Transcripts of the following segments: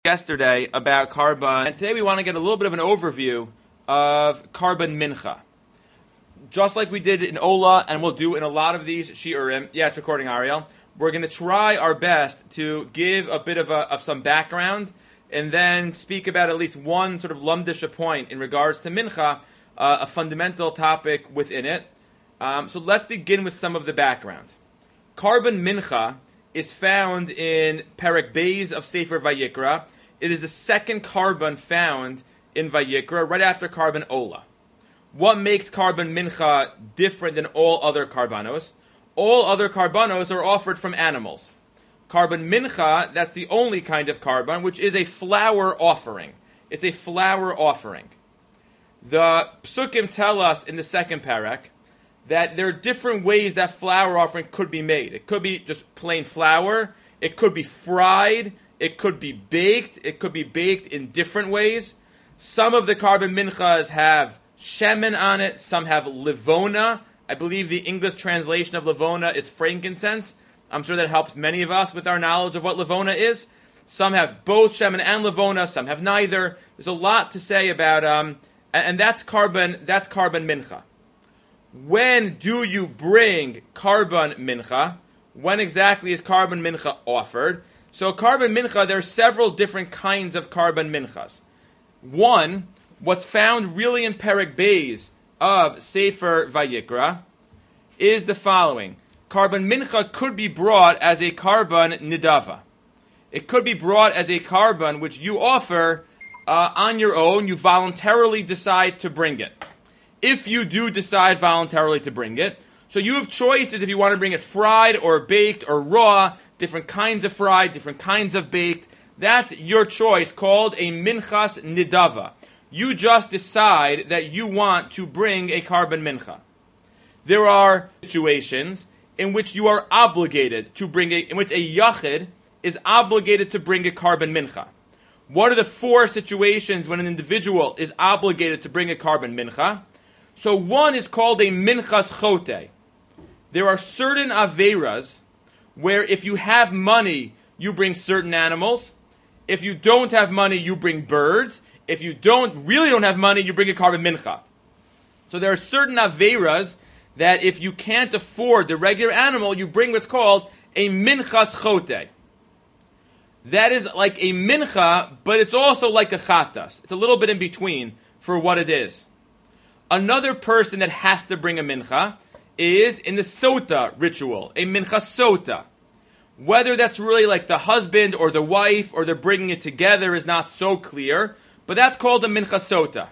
Yesterday about Karban, and today we want to get a little bit of an overview of Karban Mincha. Just like we did in Ola, and we'll do in a lot of these Shiurim. Yeah, it's recording, Ariel. We're going to try our best to give a bit of some background, and then speak about at least one sort of lumdisha point in regards to Mincha, a fundamental topic within it. So let's begin with some of the background. Karban Mincha is found in Perek Beis of Sefer Vayikra. It is the second Karban found in Vayikra, right after Karban Ola. What makes Karban Mincha different than all other Karbanos? All other Karbanos are offered from animals. Karban Mincha, that's the only kind of Karban, which is a flour offering. It's a flour offering. The Psukim tell us in the second Perek that there are different ways that flour offering could be made. It could be just plain flour. It could be fried. It could be baked. It could be baked in different ways. Some of the Karban Minchas have shemen on it. Some have livona. I believe the English translation of livona is frankincense. I'm sure that helps many of us with our knowledge of what livona is. Some have both shemen and livona. Some have neither. There's a lot to say about, and that's Karban Mincha. When do you bring Karban Mincha? When exactly is Karban Mincha offered? So Karban Mincha, there are several different kinds of Karban Minchas. One, what's found really in Perek Beis of Sefer Vayikra is the following. Karban Mincha could be brought as a Karban Nidava. It could be brought as a Karban which you offer on your own. You voluntarily decide to bring it. If you do decide voluntarily to bring it. So you have choices if you want to bring it fried or baked or raw, different kinds of fried, different kinds of baked. That's your choice, called a minchas nidava. You just decide that you want to bring a Karban Mincha. There are situations in which you are obligated to bring in which a yachid is obligated to bring a Karban Mincha. What are the four situations when an individual is obligated to bring a Karban Mincha? So one is called a minchas chote. There are certain averas where if you have money, you bring certain animals. If you don't have money, you bring birds. If you really don't have money, you bring a Karban Mincha. So there are certain averas that if you can't afford the regular animal, you bring what's called a minchas chote. That is like a mincha, but it's also like a chatas. It's a little bit in between for what it is. Another person that has to bring a mincha is in the sota ritual, a mincha sota. Whether that's really like the husband or the wife or they're bringing it together is not so clear, but that's called a mincha sota.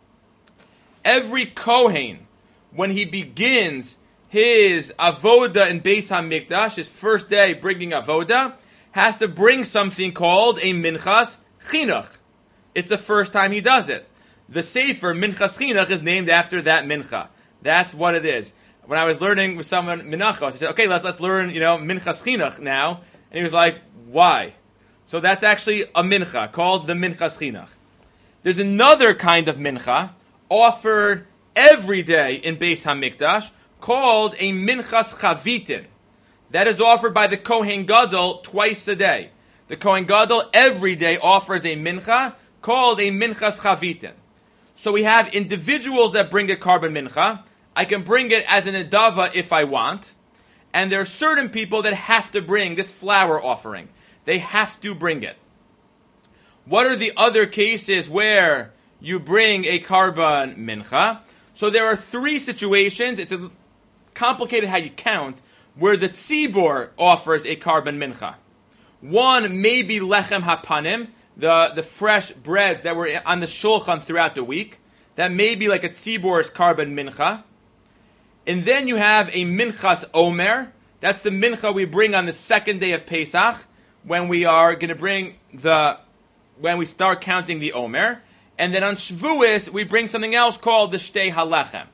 Every Kohen, when he begins his avoda in Beis HaMikdash, his first day bringing avoda, has to bring something called a minchas chinuch. It's the first time he does it. The Sefer Minchas Chinuch is named after that mincha. That's what it is. When I was learning with someone Menachos, I said, okay, let's learn, Minchas Chinuch now. And he was like, why? So that's actually a mincha called the Minchas Chinuch. There's another kind of mincha offered every day in Beis HaMikdash called a Minchas Chavitin. That is offered by the Kohen Gadol twice a day. The Kohen Gadol every day offers a mincha called a Minchas Chavitin. So we have individuals that bring a Karban Mincha. I can bring it as an edava if I want. And there are certain people that have to bring this flour offering. They have to bring it. What are the other cases where you bring a Karban Mincha? So there are three situations. It's complicated how you count, where the tzibor offers a Karban Mincha. One may be lechem hapanim, the fresh breads that were on the shulchan throughout the week. That may be like a tzibor's Karban Mincha. And then you have a Minchas Omer. That's the Mincha we bring on the second day of Pesach, when we are going to bring when we start counting the Omer. And then on Shavuos, we bring something else called the Shtei Halechem.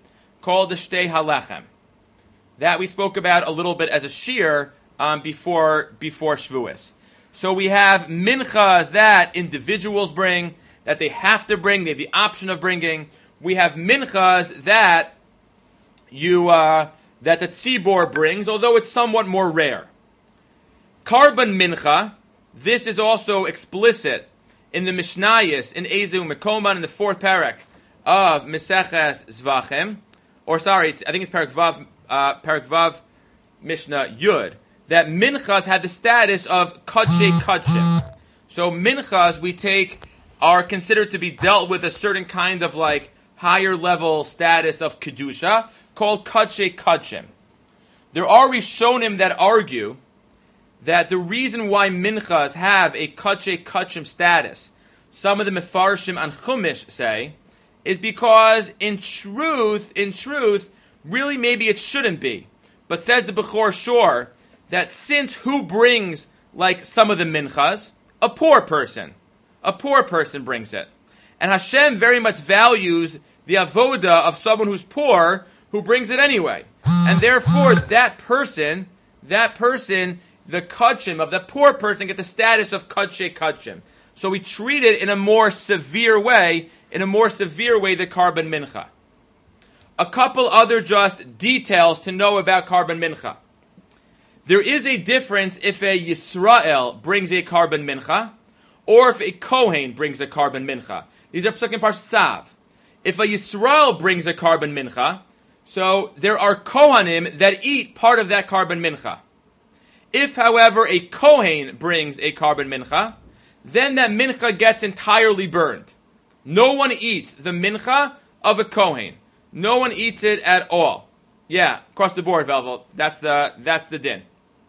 That we spoke about a little bit as a shir before Shavuos. So we have minchas that individuals bring, that they have to bring, they have the option of bringing. We have minchas that that the tzibor brings, although it's somewhat more rare. Karban mincha, this is also explicit in the Mishnayos, in Ezu Mekoman, in the 4th parak of Meseches Zvachim, I think it's Parak Vav Mishnah Yud, that minchas had the status of Kadshe Kadshim. So minchas are considered to be dealt with a certain kind of like higher level status of Kedusha, called Kadshe Kadshim. There are Rishonim that argue that the reason why minchas have a Kadshe Kadshim status, some of the Mefarshim and Chumash say, is because in truth, really maybe it shouldn't be. But says the Bechor Shor, that since who brings like some of the minchas? A poor person. A poor person brings it. And Hashem very much values the avoda of someone who's poor, who brings it anyway. And therefore that person, the kachim of the poor person, get the status of kadshe kachim. So we treat it in a more severe way, the karban mincha. A couple other just details to know about karban mincha. There is a difference if a Yisrael brings a karban mincha, or if a Kohen brings a karban mincha. These are Psukim Parshas Tzav. If a Yisrael brings a karban mincha, so there are Kohanim that eat part of that karban mincha. If, however, a Kohen brings a karban mincha, then that mincha gets entirely burned. No one eats the mincha of a Kohen. No one eats it at all. Yeah, across the board, Velvel. That's the din.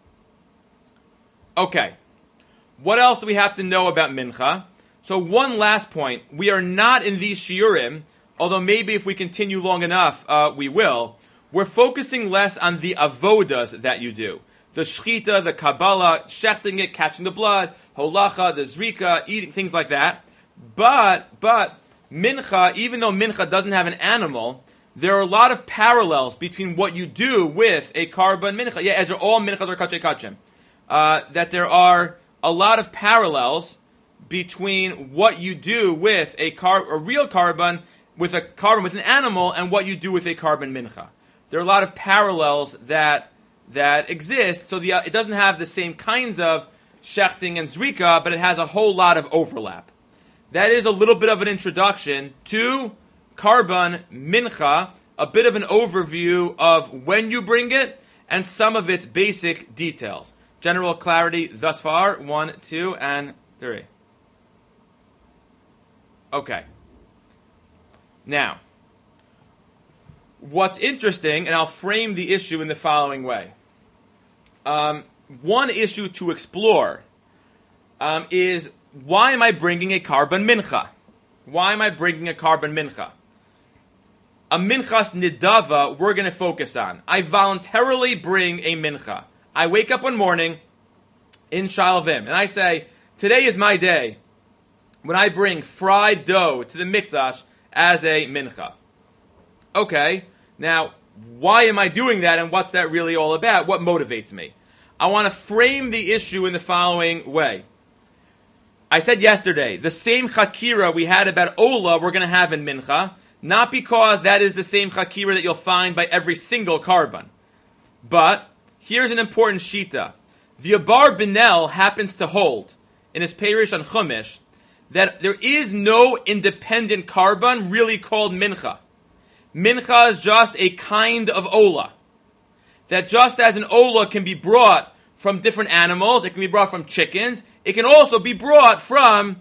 Okay. What else do we have to know about mincha? So one last point. We are not in these shiurim, although maybe if we continue long enough, we will. We're focusing less on the avodas that you do. The shchita, the kabbalah, shechting it, catching the blood, holacha, the zrika, eating, things like that. But mincha, even though mincha doesn't have an animal, there are a lot of parallels between what you do with a karban mincha. Yeah, as are all minchas or kachay kachim. That there are a lot of parallels between what you do with a real karban, with an animal, and what you do with a karban mincha. There are a lot of parallels that exist, so it doesn't have the same kinds of shechting and zrika, but it has a whole lot of overlap. That is a little bit of an introduction to karban mincha, a bit of an overview of when you bring it, and some of its basic details. General clarity thus far, 1, 2, and 3. Okay. Now, what's interesting, and I'll frame the issue in the following way. One issue to explore is, why am I bringing a karban mincha? Why am I bringing a karban mincha? A minchas nidava we're going to focus on. I voluntarily bring a mincha. I wake up one morning in Shalvim, and I say, today is my day when I bring fried dough to the mikdash as a mincha. Okay, now, why am I doing that, and what's that really all about? What motivates me? I want to frame the issue in the following way. I said yesterday, the same chakira we had about Ola we're going to have in mincha, not because that is the same chakira that you'll find by every single karban. But here's an important shita. The Abar Binel happens to hold, in his Perish on Chumash, that there is no independent karban really called mincha. Mincha is just a kind of ola. That just as an ola can be brought from different animals, it can be brought from chickens, it can also be brought from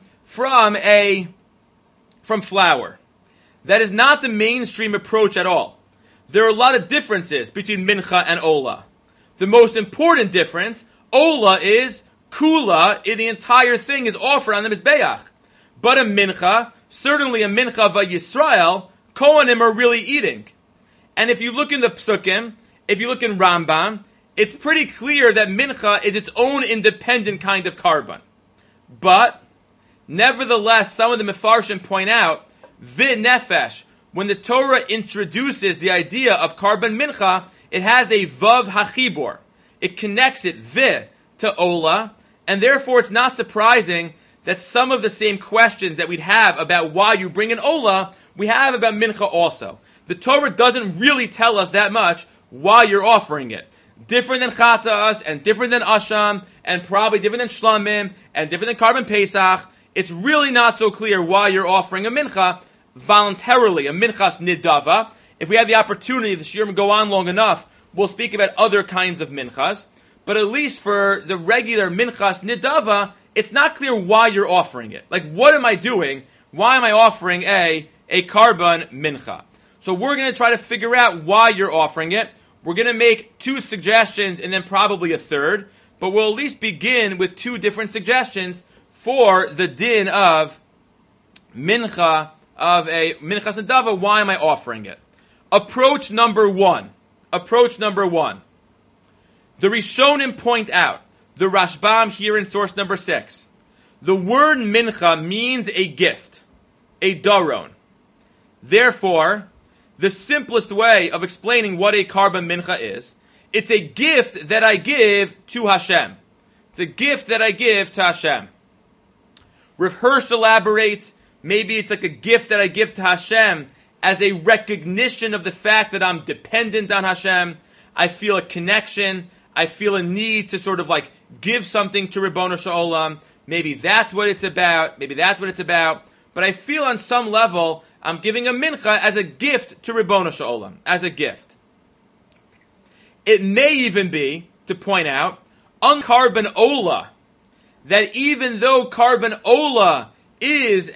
flour. That is not the mainstream approach at all. There are a lot of differences between mincha and ola. The most important difference, ola is kula, the entire thing is offered on the mizbeach. But a mincha, certainly a mincha of a Yisrael, Kohanim are really eating. And if you look in the Psukim, if you look in Rambam, it's pretty clear that mincha is its own independent kind of karban. But, nevertheless, some of the Mefarshim point out, v'nefesh, when the Torah introduces the idea of karban mincha, it has a vav hachibor. It connects it to ola, and therefore it's not surprising that some of the same questions that we'd have about why you bring an ola, we have about mincha also. The Torah doesn't really tell us that much why you're offering it. Different than chatas, and different than asham, and probably different than shlamim, and different than karban pesach. it's really not so clear why you're offering a mincha voluntarily, a minchas nidava. If we have the opportunity, the shiurim go on long enough, we'll speak about other kinds of minchas. But at least for the regular minchas nidava, it's not clear why you're offering it. Like, what am I doing? Why am I offering a karban mincha? So we're going to try to figure out why you're offering it. We're going to make 2 suggestions and then probably a third. But we'll at least begin with 2 different suggestions for the din of mincha, of a minchas nidava. Why am I offering it? Approach number 1. The Rishonim point out, the Rashbam here in source number 6, the word mincha means a gift, a daron. Therefore, the simplest way of explaining what a karban mincha is, it's a gift that I give to Hashem. It's a gift that I give to Hashem. Rav Hirsch elaborates, maybe it's like a gift that I give to Hashem as a recognition of the fact that I'm dependent on Hashem. I feel a connection. I feel a need to sort of like give something to Ribbono Shel Olam. Maybe that's what it's about. But I feel on some level I'm giving a mincha as a gift to Ribbono Shel Olam, as a gift. It may even be, to point out, on karban ola, that even though karban ola is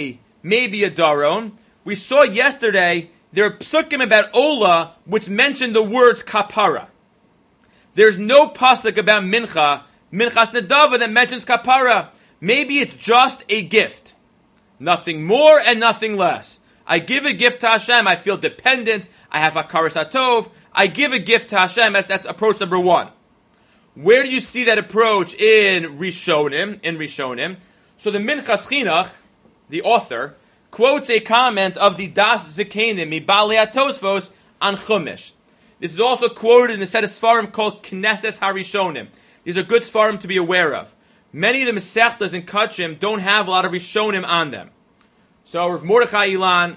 maybe a daron, we saw yesterday there are psukim about ola which mention the words kapara. There's no pasuk about minchas nedava that mentions kapara. Maybe it's just a gift. Nothing more and nothing less. I give a gift to Hashem. I feel dependent. I have hakaras hatov. I give a gift to Hashem. That's approach number 1. Where do you see that approach in Rishonim? So the Minchas Chinuch, the author, quotes a comment of the Das Zikanim, Mibalei HaTosfos, on Chumash. This is also quoted in a set of Sfarim called Knesses HaRishonim. These are good Sfarim to be aware of. Many of the Masechtas and Kachim don't have a lot of Rishonim on them. So Rav Mordechai Ilan,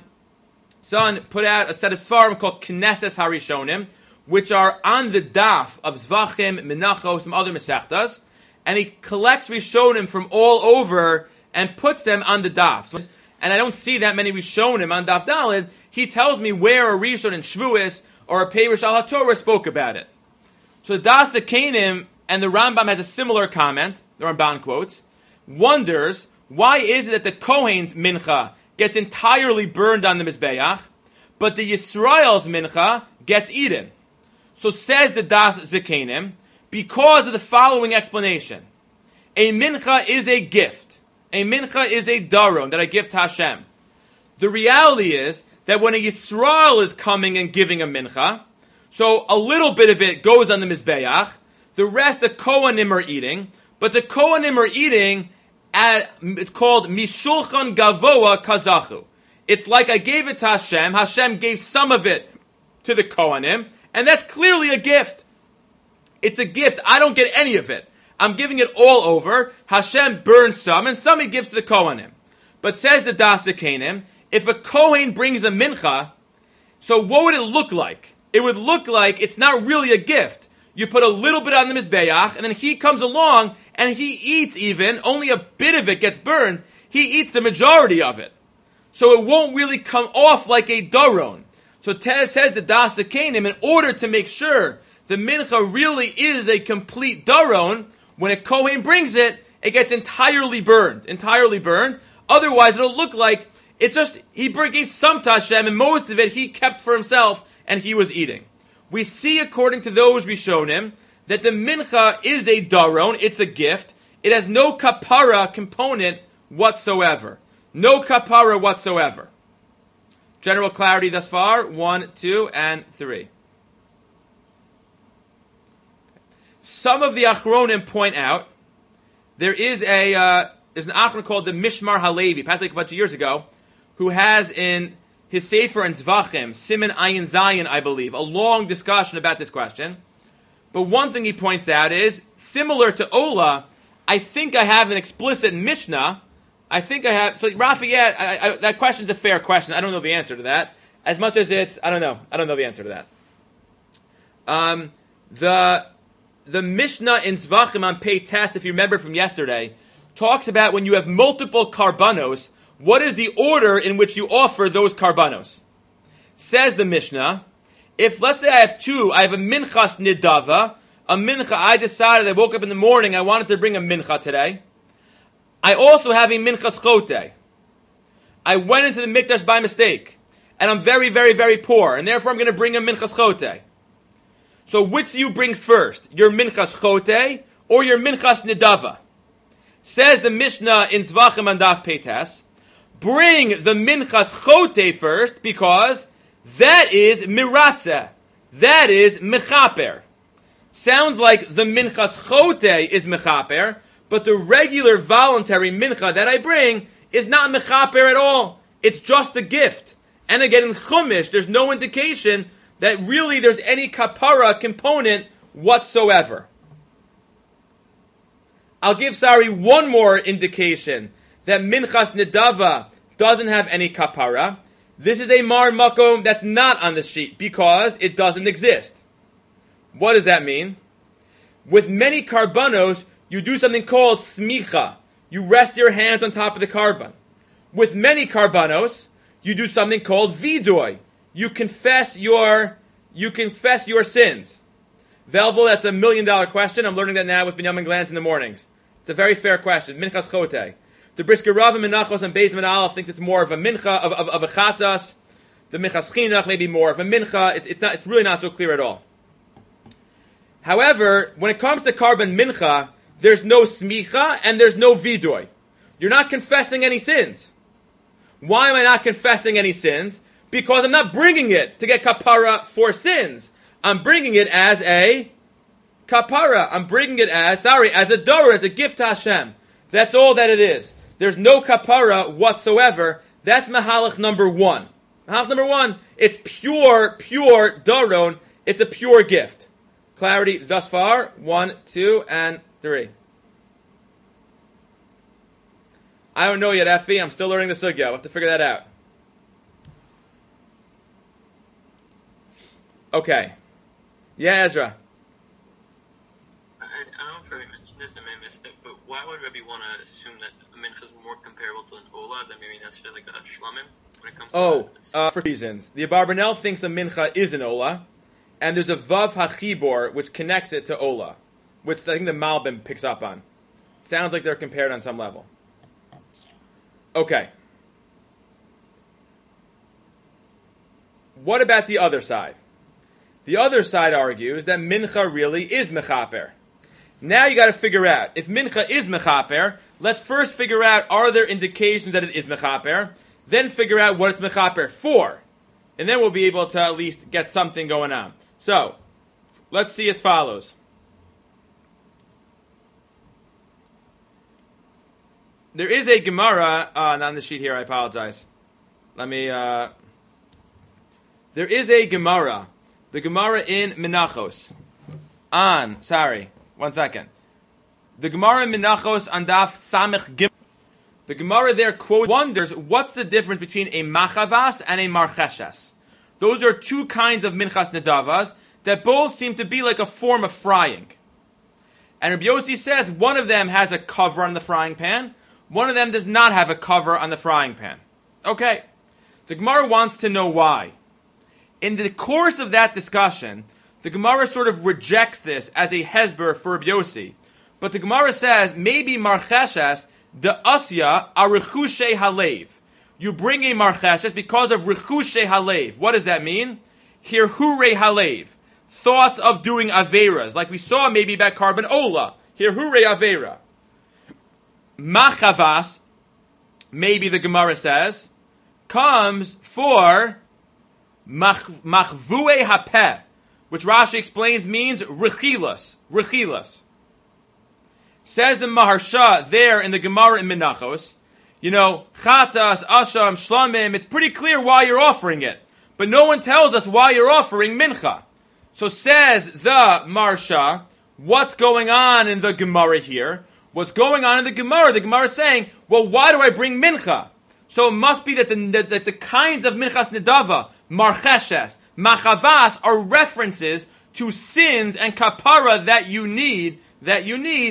son, put out a set of Sfarim called Knesses HaRishonim, which are on the daf of Zvachim, Menachos, some other Masechtas, and he collects Rishonim from all over and puts them on the daf. And I don't see that many Rishonim on Daf Daled. He tells me where a Rishon in Shvuos or a Perush al HaTorah spoke about it. So the Das Zikanim and the Rambam has a similar comment, the Ramban quotes, wonders, why is it that the Kohen's mincha gets entirely burned on the Mizbeach, but the Yisrael's mincha gets eaten? So says the Das Zikanim, because of the following explanation. A mincha is a gift. A mincha is a daron that I give to Hashem. The reality is that when a Yisrael is coming and giving a mincha, so a little bit of it goes on the Mizbeach, the rest the Kohanim are eating, but the Kohanim are eating it's called Mishulchan Gavoa Kazachu. It's like I gave it to Hashem, Hashem gave some of it to the Kohanim, and that's clearly a gift. It's a gift, I don't get any of it. I'm giving it all over. Hashem burns some, and some he gives to the Kohanim. But says the Das Zikanim, if a Kohen brings a mincha, so what would it look like? It would look like it's not really a gift. You put a little bit on the Mizbeach, and then he comes along, and he eats even, only a bit of it gets burned, he eats the majority of it. So it won't really come off like a daron. So says the Das Zikanim, in order to make sure the mincha really is a complete daron, when a Kohen brings it, it gets entirely burned. Otherwise, it'll look like it's just, he gave some to Hashem, and most of it he kept for himself, and he was eating. We see, according to those Rishonim, that the mincha is a daron, it's a gift. It has no kapara component whatsoever. No kapara whatsoever. General clarity thus far, 1, 2, and 3. Some of the Achronim point out there's an Achron called the Mishmar Halevi, passed away a bunch of years ago, who has in his Sefer and Zvachim, Siman Ayin Zayin, I believe, a long discussion about this question. But one thing he points out is, similar to Ola, I think I have an explicit Mishnah. So Rafi, that question's a fair question. I don't know the answer to that. As much as it's, I don't know the answer to that. The Mishnah in Zvachim on Pei Test, if you remember from yesterday, talks about when you have multiple karbanos, what is the order in which you offer those karbanos? Says the Mishnah, if let's say I have a minchas nidava, a mincha, I decided, I woke up in the morning, I wanted to bring a mincha today. I also have a minchas chote. I went into the mikdash by mistake, and I'm very, very, very poor, and therefore I'm going to bring a minchas chote. So which do you bring first? Your minchas chote or your minchas nidava? Says the Mishnah in Zvachim and Daf Peites, bring the minchas chote first because that is miratze. That is mechaper. Sounds like the minchas chote is mechaper, but the regular voluntary mincha that I bring is not mechaper at all. It's just a gift. And again, in Chumash, there's no indication that really there's any kapara component whatsoever. I'll give one more indication that minchas nedava doesn't have any kapara. This is a mar makom that's not on the sheet because it doesn't exist. What does that mean? With many karbanos, you do something called smicha. You rest your hands on top of the karban. With many karbanos, you do something called vidoy. You confess your sins. Velvel, that's $1 million question. I'm learning that now with Binyamin Glantz in the mornings. It's a very fair question. Minchas chote. The Brisker Rav and Menachos and Beis Ben Aleph think it's more of a mincha of a chatas. The Minchas Chinuch maybe more of a mincha. It's really not so clear at all. However, when it comes to karban mincha, there's no smicha and there's no vidoy. You're not confessing any sins. Why am I not confessing any sins? Because I'm not bringing it to get kapara for sins. I'm bringing it as a kapara. I'm bringing it as a dora, as a gift to Hashem. That's all that it is. There's no kapara whatsoever. That's mahalach number one. Mahalach number one, it's pure daron. It's a pure gift. Clarity thus far. 1, 2, and 3. I don't know yet, Effie. I'm still learning the sugya. We'll have to figure that out. Okay. Yeah, Ezra. I don't know if I mentioned this and I missed it, but why would Rebbe want to assume that a mincha is more comparable to an ola than maybe necessarily like a shlamim when it comes to for reasons. The Abarbanel thinks the mincha is an ola, and there's a vav hachibor which connects it to ola, which I think the Malbim picks up on. Sounds like they're compared on some level. Okay. What about the other side? The other side argues that mincha really is mechaper. Now you got to figure out, if mincha is mechaper, let's first figure out, are there indications that it is mechaper? Then figure out what it's mechaper for. And then we'll be able to at least get something going on. So, let's see as follows. There is a Gemara, not on the sheet here, I apologize. There is a Gemara. The Gemara in Menachos. One second. The Gemara in Menachos on Daf Samech Gimel. The Gemara there wonders, what's the difference between a machavas and a marcheshes? Those are two kinds of minchas nedavas that both seem to be like a form of frying. And Rabbi Yossi says one of them has a cover on the frying pan, one of them does not have a cover on the frying pan. Okay. The Gemara wants to know why. In the course of that discussion, the Gemara sort of rejects this as a hezber for Rabbi Yossi. But the Gemara says, maybe marcheshes, the asya, are rechushe halev. You bring a marcheshes because of rechushe halev. What does that mean? Hirhure halev. Thoughts of doing averas, like we saw maybe about karban ola. Hirhure avera. Machavas, maybe the Gemara says, comes for machvue hapeh, which Rashi explains means rechilas. Says the Maharsha there in the Gemara in Menachos, chatas, asham, shlamim, it's pretty clear why you're offering it. But no one tells us why you're offering mincha. So says the Maharsha, what's going on in the Gemara here? What's going on in the Gemara is saying, well, why do I bring mincha? So it must be that the kinds of minchas nedava, marcheshes, machavas, are references to sins and kapara that you need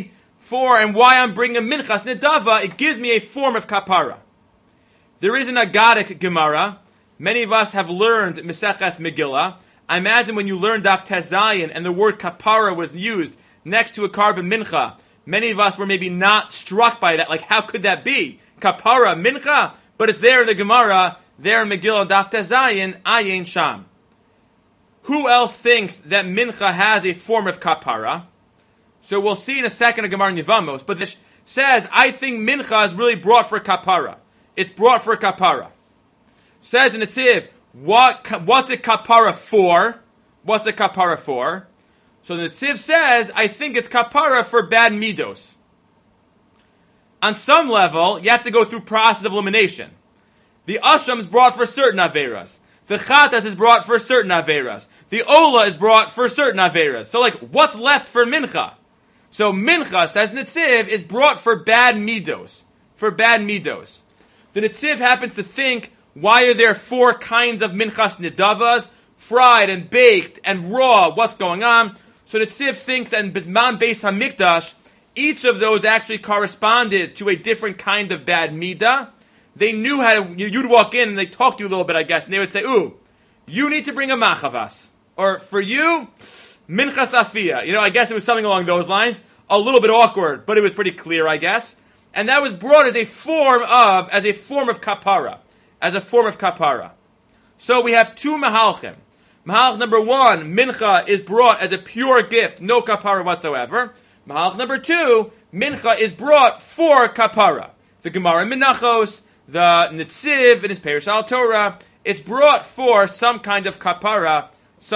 for and why I'm bringing a minchas nedava, it gives me a form of kapara. There is an Agadic Gemara. Many of us have learned Meseches Megillah. I imagine when you learned Daf Tezayin and the word kapara was used next to a carbon mincha, many of us were maybe not struck by that. Like, how could that be? Kapara, mincha? But it's there in the Gemara, there in Megillah, Daf Tezayin, Ayin Sham. Who else thinks that mincha has a form of kapara? So we'll see in a second a Gemara in Yevamos, but this says, I think mincha is really brought for kapara. It's brought for kapara. Says in the Tziv, what's a kapara for? What's a kapara for? So the Tziv says, I think it's kapara for bad midos. On some level, you have to go through process of elimination. The asham is brought for certain averas. The chatas is brought for certain averas. The ola is brought for certain averas. So what's left for mincha? So mincha, says Netziv, is brought for bad midos. For bad midos. The Netziv happens to think, why are there 4 kinds of minchas nedavas? Fried and baked and raw, what's going on? So Netziv thinks that in Bisman Beis HaMikdash, each of those actually corresponded to a different kind of bad midah. They knew how to, you'd walk in and they talked to you a little bit, I guess, and they would say, ooh, you need to bring a machavas. Or for you, minchas afia. I guess it was something along those lines. A little bit awkward, but it was pretty clear, I guess. And that was brought as a form of kapara. As a form of kapara. So we have 2 mahalchim. Mahalch number 1, mincha is brought as a pure gift, no kapara whatsoever. Mahalch number 2, mincha is brought for kapara. The Gemara in Menachos, the Netziv in his Perush al Torah, it's brought for some kind of kapara,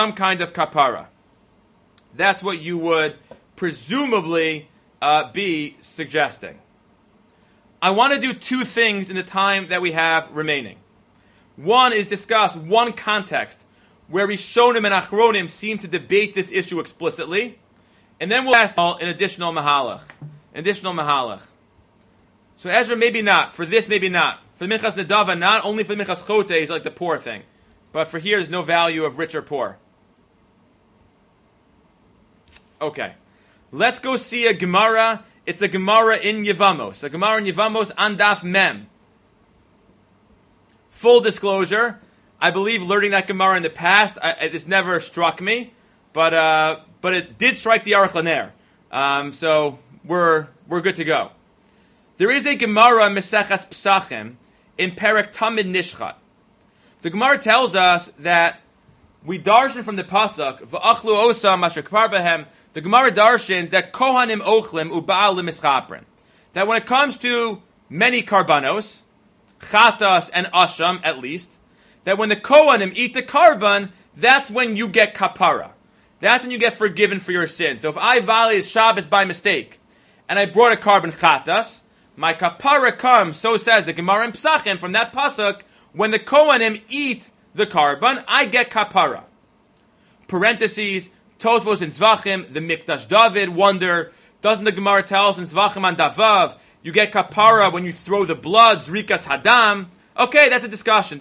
That's what you would presumably be suggesting. I want to do 2 things in the time that we have remaining. One is discuss one context where Rishonim and Achronim seem to debate this issue explicitly, and then we'll ask an additional mahalach. So Ezra, maybe not. For this, maybe not. For Minchas Nedava, not. Only for Minchas Chote is like the poor thing. But for here, there's no value of rich or poor. Okay. Let's go see a Gemara. It's a Gemara in Yevamos. A Gemara in Yevamos on Daf Mem. Full disclosure, I believe learning that Gemara in the past, it's never struck me, but it did strike the Aruch LaNer. So we're good to go. There is a Gemara Meseches Psachim in Perek Tamid Nishchat. The Gemara tells us that we darshan from the pasuk v'achlu osam asher kfar behem. The Gemara darshans that kohanim ochlim u'ba'al l'mischaprin. That when it comes to many karbanos, chatas and asham at least, that when the kohanim eat the karban, that's when you get kapara. That's when you get forgiven for your sin. So if I violated Shabbos by mistake, and I brought a karban chatas, my kapara comes, so says the Gemara in Psachim, from that pasuk, when the kohanim eat the karban, I get kapara. Parentheses, Tosfos in Zvachim, the Mikdash David wonder, doesn't the Gemara tell us in Zvachim and Davav, you get kapara when you throw the blood, Zrikas Hadam? Okay, that's a discussion.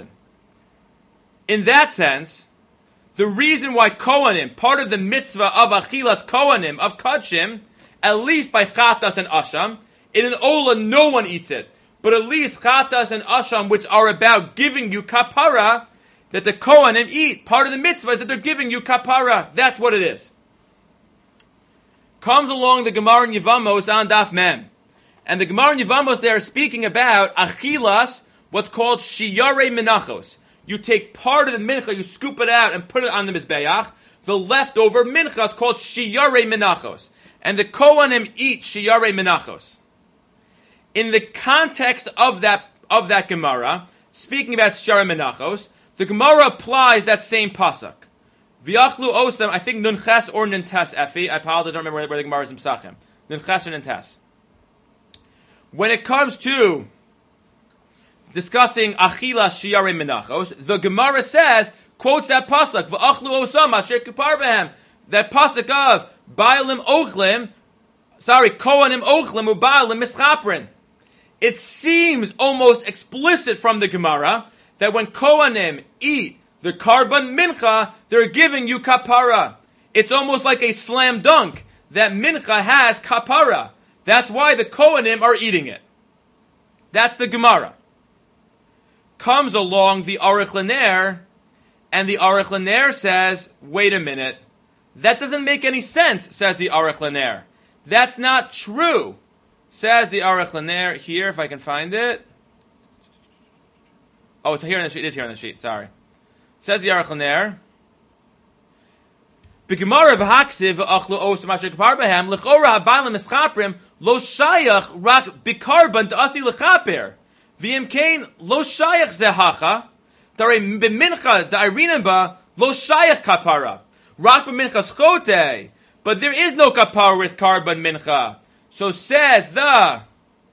In that sense, the reason why Kohanim, part of the mitzvah of Achilas Kohanim, of Kachim, at least by Chatas and Asham, in an Ola no one eats it, but at least Chatas and Asham, which are about giving you kapara, that the Kohanim eat. Part of the mitzvah is that they're giving you kapara. That's what it is. Comes along the Gemara in Yevamos on Daf Mem. And the Gemara in Yevamos, they are speaking about achilas, what's called shiyarei menachos. You take part of the mincha, you scoop it out and put it on the mizbeach. The leftover mincha is called shiyarei menachos. And the Kohanim eat shiyarei menachos. In the context of that Gemara, speaking about shiyarei menachos, the Gemara applies that same pasuk. V'yachlu osam, I think Nunches or Nuntes Efi. I apologize, I don't remember where the Gemara is in Psachim. Nunches or Nuntes. When it comes to discussing Achila Shiyarei Menachos, the Gemara says, quotes that pasuk, V'achlu osam asher kipar behem. That pasuk of Baalim Ochlim, Kohanim Ochlim u'Baalim Mischaprin. It seems almost explicit from the Gemara that when Kohanim eat the karban mincha, they're giving you kapara. It's almost like a slam dunk that mincha has kapara. That's why the Kohanim are eating it. That's the Gemara. Comes along the Aruch LaNer, and the Aruch LaNer says, wait a minute, that doesn't make any sense, says the Aruch LaNer. That's not true, says the Aruch LaNer here, if I can find it. Oh, it's here on the sheet. It is here on the sheet, sorry. Says the Aruch LaNer, B'Gemara v'haksiv v'achlu os masher kapar b'hem l'chora habalim eschaprim lo shayach rak b'karban d'asi l'chaper v'im kein lo shayach zehacha darei b'mincha da'irinen ba lo shayach kapara rak b'minchas chote, but there is no kapara with karban mincha. So says the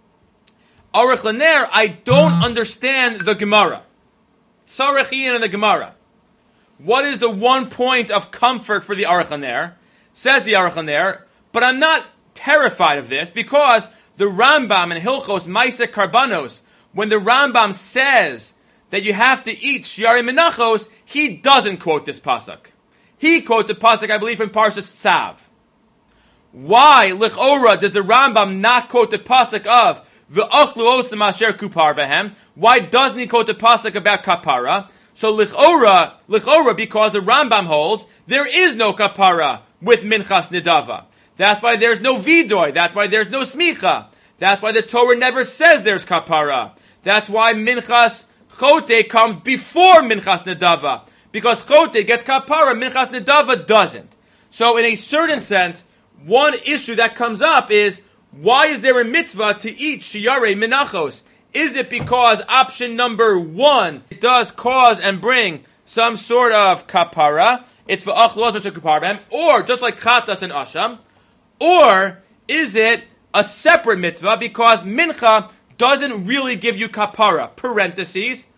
Aruch LaNer, I don't understand the Gemara. Tzarech in the Gemara. What is the one point of comfort for the Aruch LaNer? Says the Aruch LaNer, but I'm not terrified of this because the Rambam in Hilchos Maaseh Karbanos, when the Rambam says that you have to eat Shiarei Menachos, he doesn't quote this pasuk. He quotes a pasuk, I believe, from Parshas Tzav. Why, L'chora, does the Rambam not quote the pasuk of V'achlu osem asher kupar behem? Why doesn't he quote the pasuk about kapara? So L'chora, because the Rambam holds, there is no kapara with Minchas Nidava. That's why there's no Vidoy. That's why there's no Smicha. That's why the Torah never says there's kapara. That's why Minchas Chote comes before Minchas Nidava. Because Chote gets kapara, Minchas Nidava doesn't. So in a certain sense, one issue that comes up is, why is there a mitzvah to eat Shiarei Menachos? Is it because option number one, it does cause and bring some sort of kapara? It's for achlos kapara, or just like chatas and asham, or is it a separate mitzvah because mincha doesn't really give you kapara? Parentheses.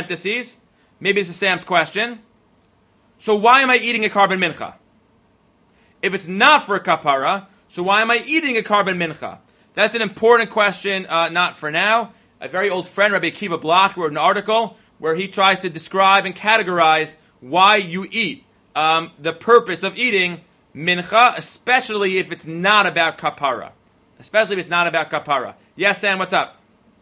Maybe this is Sam's question. So why am I eating a carbon mincha? If it's not for a kapara, so why am I eating a carbon mincha? That's an important question, not for now. A very old friend, Rabbi Akiva Bloch, wrote an article where he tries to describe and categorize why you eat, the purpose of eating mincha, especially if it's not about kapara. Yes, Sam, what's up?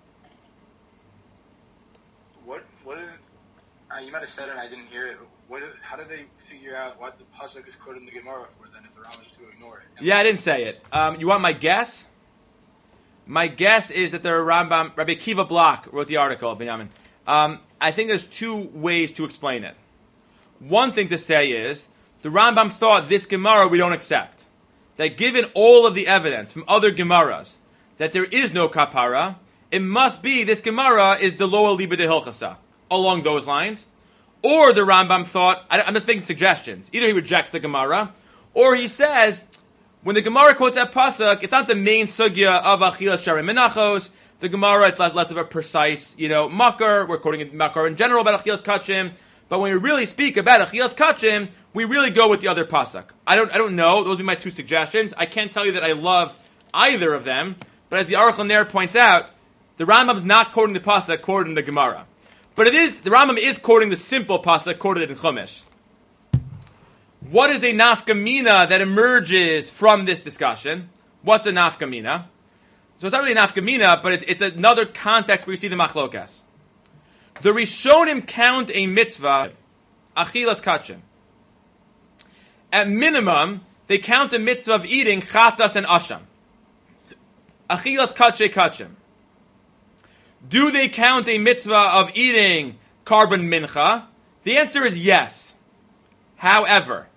What is it? You might have said it and I didn't hear it. How do they figure out what the pasuk is quoted in the Gemara for then if the Rambam is to ignore it? Yeah, I didn't say it. You want my guess? My guess is that the Rambam, Rabbi Akiva Bloch wrote the article, Binyamin. I think there's two ways to explain it. One thing to say is, the Rambam thought this Gemara we don't accept. That given all of the evidence from other Gemaras, that there is no kapara, it must be this Gemara is the Loa Liba de Hilchasa. Along those lines. Or the Rambam thought, I'm just making suggestions. Either he rejects the Gemara, or he says, when the Gemara quotes that pasuk, it's not the main sugya of Achilas Shiarei Menachos. The Gemara, it's less of a precise, makar. We're quoting makar in general about Achilas Kachim. But when we really speak about Achilas Kachim, we really go with the other pasuk. I don't know. Those would be my two suggestions. I can't tell you that I love either of them. But as the Aruch LaNer points out, the Rambam's not quoting the pasuk quoted in the Gemara. But the Rambam is quoting the simple pasuk quoted in Chumash. What is a nafkamina that emerges from this discussion? What's a nafkamina? So it's not really a nafkamina, but it's another context where you see the machlokas. The Rishonim count a mitzvah, achilas kachim. At minimum, they count a mitzvah of eating chatas and asham. Achilas kachim. Do they count a mitzvah of eating carbon mincha? The answer is yes. However,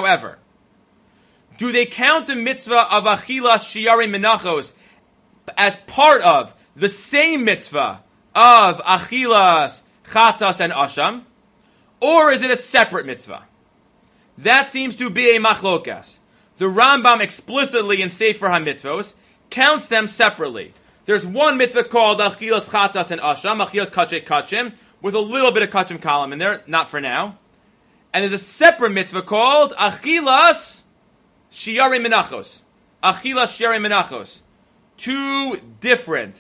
do they count the mitzvah of achilas shiarei menachos as part of the same mitzvah of achilas chatas and asham? Or is it a separate mitzvah? That seems to be a machlokas. The Rambam explicitly in Sefer HaMitzvos counts them separately. There's one mitzvah called achilas chatas and asham, achilas kachim, with a little bit of kachim column in there, not for now. And there's a separate mitzvah called achilas shiarei menachos. Achilas shiarei menachos. Two different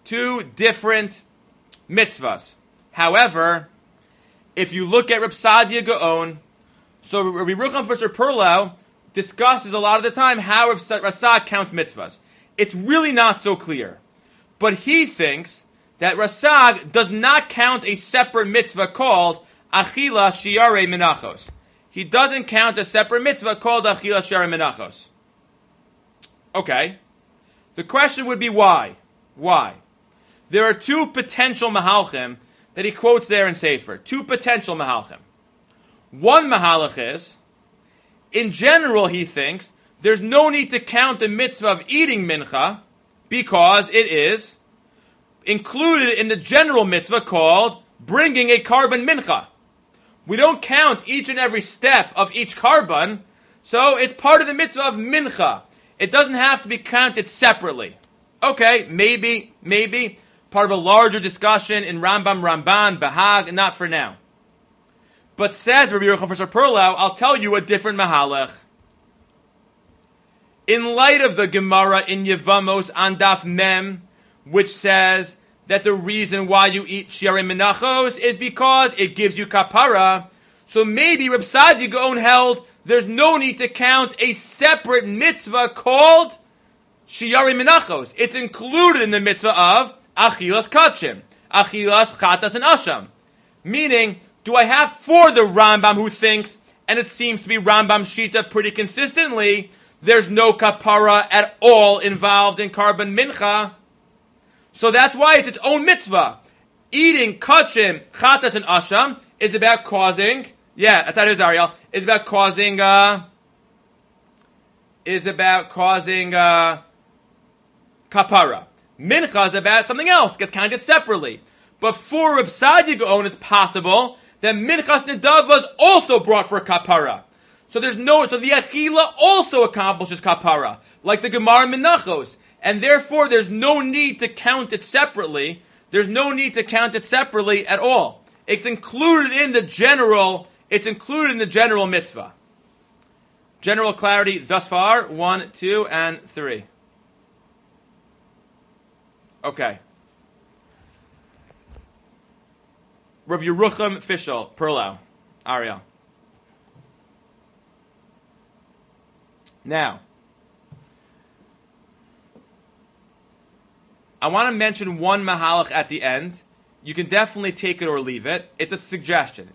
mitzvahs. However, if you look at Reb Sadia Gaon, so Rabbi Rucham Fisher Perlau discusses a lot of the time how Rasag counts mitzvahs. It's really not so clear. But he thinks that Rasag does not count a separate mitzvah called Achila Shiare Menachos. He doesn't count a separate mitzvah called Achila Shiare Menachos. Okay. The question would be why? Why? There are two potential mahalchim that he quotes there in Sefer. Two potential mahalchim. One mahalach is, in general, he thinks, there's no need to count the mitzvah of eating mincha because it is included in the general mitzvah called bringing a carbon mincha. We don't count each and every step of each carbon, so it's part of the mitzvah of mincha. It doesn't have to be counted separately. Okay, maybe, part of a larger discussion in Rambam, Ramban, Bahag, not for now. But says Rabbi Yerucham Fisher Perlau, I'll tell you a different mahalach. In light of the Gemara in Yevamos on Daf Mem, which says that the reason why you eat Shiarei Menachos is because it gives you kapara, so maybe Reb Saadia Gaon held there's no need to count a separate mitzvah called Shiarei Menachos. It's included in the mitzvah of Achilas Kachim, Achilas Chatas and Asham. Meaning, do I have for the Rambam who thinks, and it seems to be Rambam Shita pretty consistently, there's no kapara at all involved in carbon mincha. So that's why it's its own mitzvah. Eating kachim, chatas, and asham is about causing, that's how it is, Ariel, is about causing kapara. Mincha is about something else, gets counted separately. But for Reb Saadia Gaon, it's possible that minchas nedava is also brought for kapara. So the achila also accomplishes kapara, like the Gemara Menachos. And therefore, there's no need to count it separately. There's no need to count it separately at all. It's included in the general mitzvah. General clarity thus far, 1, 2, and 3. Okay. Rav Yerucham Fishel, Perlau, Ariel. Now, I want to mention one mahalach at the end. You can definitely take it or leave it. It's a suggestion.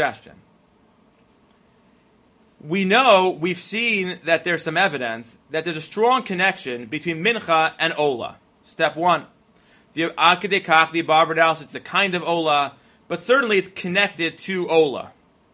We've seen that there's some evidence that there's a strong connection between mincha and ola. Step 1. The Akadei Kach, the Barbardaus, it's a kind of ola, but certainly it's connected to ola.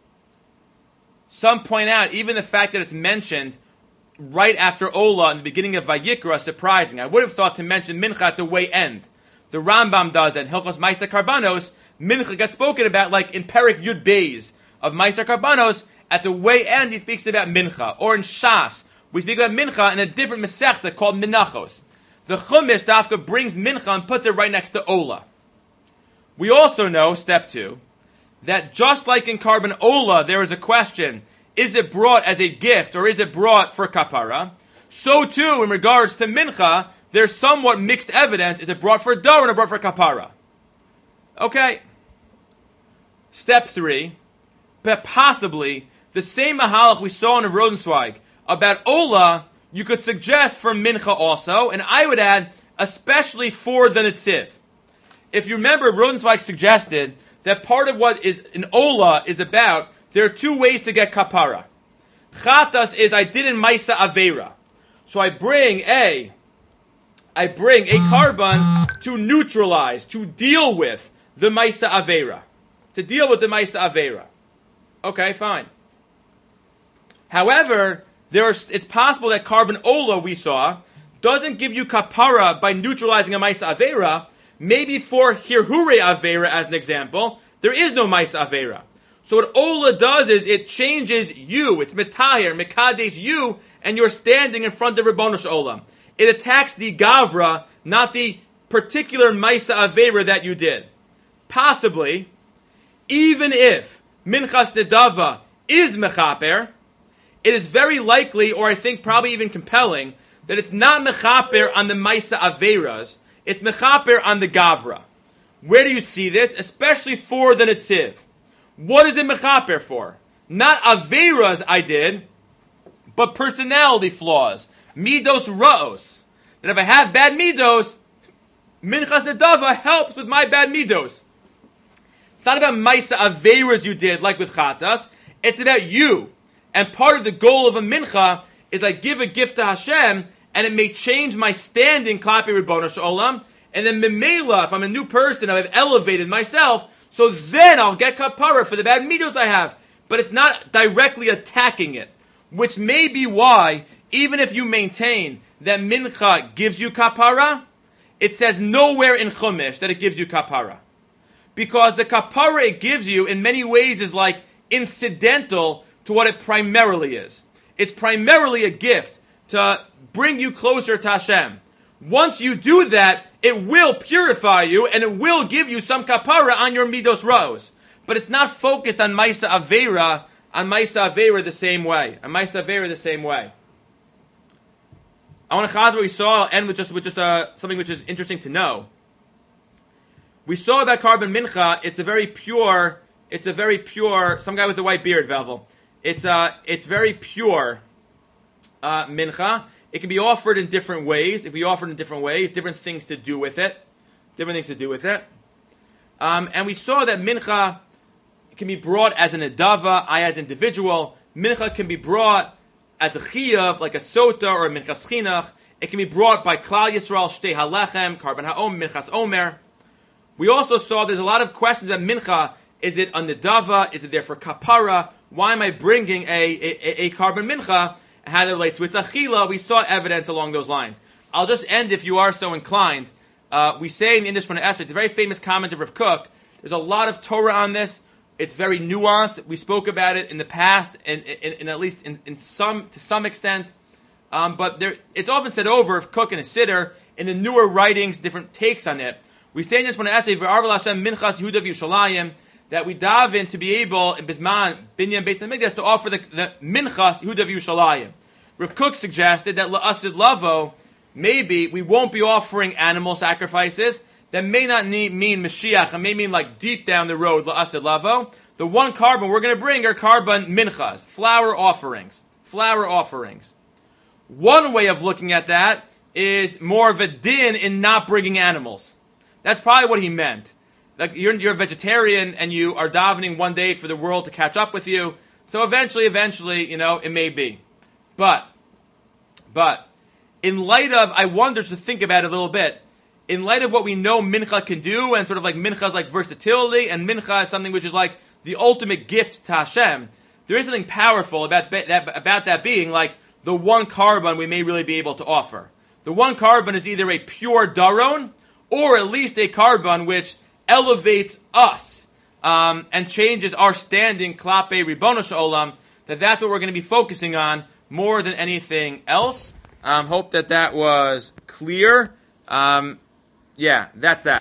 Some point out, even the fact that it's mentioned right after Ola in the beginning of Vayikra is surprising. I would have thought to mention Mincha at the way end. The Rambam does that. In Hilchos Ma'aser Karbanos, Mincha gets spoken about like in Perek Yud Beis of Ma'aser Karbanos. At the way end, he speaks about Mincha. Or in Shas, we speak about Mincha in a different Masechta called Menachos. The Chumash Dafka brings Mincha and puts it right next to Ola. We also know, step 2, that just like in Carbon Ola, there is a question, is it brought as a gift or is it brought for kapara? So too, in regards to mincha, there's somewhat mixed evidence. Is it brought for dough or brought for kapara? Okay. Step 3, but possibly the same mahalach we saw in Rosenzweig about Ola, you could suggest for mincha also, and I would add, especially for the Netziv. If you remember, Rosenzweig suggested that part of what is an Ola is about, there are 2 ways to get kapara. Chatas is I did in Maisa Aveira. So I bring a carbon to neutralize, to deal with the Maisa Aveira. Okay, fine. However, it's possible that carbon Ola we saw doesn't give you kapara by neutralizing a Maisa Aveira. Maybe for Hirhure Aveira, as an example, there is no Maisa Aveira. So what Ola does is it changes you. It's Metaher, Mekadesh you, and you're standing in front of Ribbono Shel Olam. It attacks the Gavra, not the particular Maisa Aveira that you did. Possibly, even if Minchas Nedava is Mechaper, it is very likely, or I think probably even compelling, that it's not Mechaper on the Maisa Aveiras, it's Mechaper on the Gavra. Where do you see this? Especially for the Netziv. What is it mechaper for? Not Aveiras I did, but personality flaws. Midos ra'os. That if I have bad midos, Minchas Nedava helps with my bad midos. It's not about Maisa Averas you did, like with Chatas. It's about you. And part of the goal of a Mincha is I give a gift to Hashem, and it may change my standing, Klapi Ribono Shalom. And then Memela, if I'm a new person, I've elevated myself, so then I'll get kapara for the bad midos I have. But it's not directly attacking it. Which may be why, even if you maintain that Mincha gives you kapara, it says nowhere in Chumash that it gives you kapara. Because the kapara it gives you, in many ways, is like incidental to what it primarily is. It's primarily a gift to bring you closer to Hashem. Once you do that, it will purify you and it will give you some kapara on your midos ra'os. But it's not focused on Maisa Aveira, the same way. On Maisa Aveira the same way. I want to chaz what we saw, and with just something which is interesting to know. We saw about Karban Mincha. It's a very pure. Some guy with a white beard, Velvel. It's very pure mincha. It can be offered in different ways. Different things to do with it. And we saw that mincha can be brought as an adava, as an individual. Mincha can be brought as a chiyav, like a sota or a minchas chinach. It can be brought by Klal Yisrael, shtei halechem, karban ha'om, minchas omer. We also saw there's a lot of questions about mincha. Is it a nedava? Is it there for kapara? Why am I bringing a karban mincha? And how that relates to its achila? We saw evidence along those lines. I'll just end, if you are so inclined. We say in the Indish Shmona Esrei, it's a very famous comment of Rav Kook. There's a lot of Torah on this. It's very nuanced. We spoke about it in the past, and at least to some extent. But it's often said over of Kook and a Siddur in the newer writings, different takes on it. We say in this Shmona Esrei, V'arvel Hashem minchas Yehuda v'Yushalayim, that we dive in to be able, in Bisman, Binyan Beis HaMikdash, to offer the minchas Yehuda v'Yushalayim. Rav Kook suggested that la'asid lavo, maybe we won't be offering animal sacrifices. That may not mean Mashiach, and may mean like deep down the road, la'asid lavo. The one carbon we're going to bring are carbon minchas, flour offerings. One way of looking at that is more of a din in not bringing animals. That's probably what he meant. Like you're a vegetarian and you are davening one day for the world to catch up with you. So eventually, it may be. But in light of, I wonder to think about it a little bit. In light of what we know mincha can do, and sort of like mincha's like versatility, and mincha is something which is like the ultimate gift to Hashem, there is something powerful about that being like the one carbon we may really be able to offer. The one carbon is either a pure daron, or at least a carbon which elevates us and changes our standing klape ribono sh'olam. That's what we're going to be focusing on more than anything else. Hope that was clear. That's that.